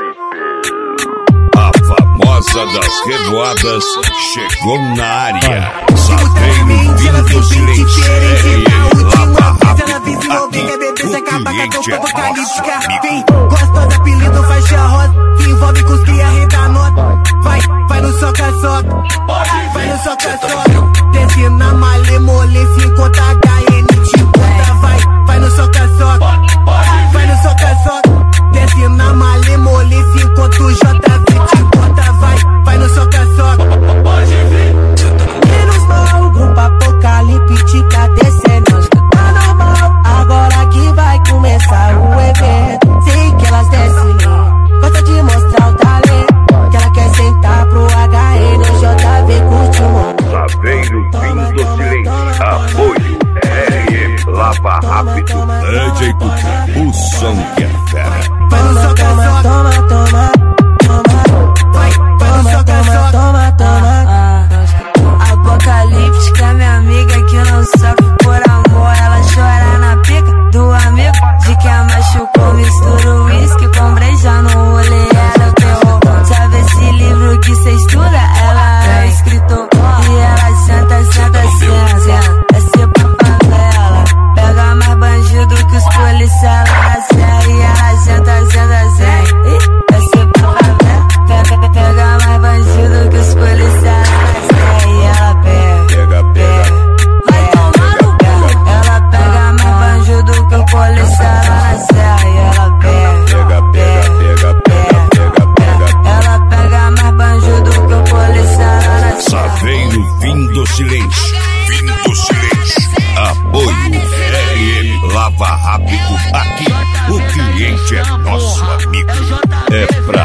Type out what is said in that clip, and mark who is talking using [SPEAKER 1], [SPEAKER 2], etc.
[SPEAKER 1] A famosa das revoadas chegou na área. Saveiro vindo do silêncio. Lava rápido. Aqui o cliente é nosso amigo.
[SPEAKER 2] Gostosa, apelido faixa rosa, que envolve com os cria reda nota. Vai no soca-soca, vai no soca-soca. Desce na malemole, 50 HN te conta. Vai no soca-soca, vai no soca-soca. Desce na malemole, 50 JV te conta. Vai no soca-soca. Menos mal, o grupo apocalíptica descendo. Tá normal, agora que vai começar o evento. Sei que elas descem, gosta de mostrar o talento. Que ela quer sentar pro HN, o JV curte o mundo.
[SPEAKER 1] Saveiro vindo do silêncio. Apoio RM. Lava rápido. DJ Cuca. O som que é fera.
[SPEAKER 2] Vai no soca-soca. Toma, toma, toma. Vai no soca-soca. Toma, toma.
[SPEAKER 3] Apocalíptica, minha amiga que não sofre por amor. Ela chora na pica do amigo de quem machucou. Mistura o uísque com breja no rolê. Ela é o terror. Sabe esse livro que cê estuda? Ela é o escritor. E ela senta, senta, senta. Desce pra favela. Pega mais bandido que os policiais na série. E ela senta, senta, senta. Desce pra favela. Pega mais bandido que os policiais na série. E ela pega. Vai tomar no cu. Ela pega mais bandido que o policial na série. E ela ela pega mais bandido que o policial na série.
[SPEAKER 1] Saveiro vindo do silêncio. Vindo do silêncio. Apoio RM. Lava rápido. Aqui o cliente é nosso amigo. É pra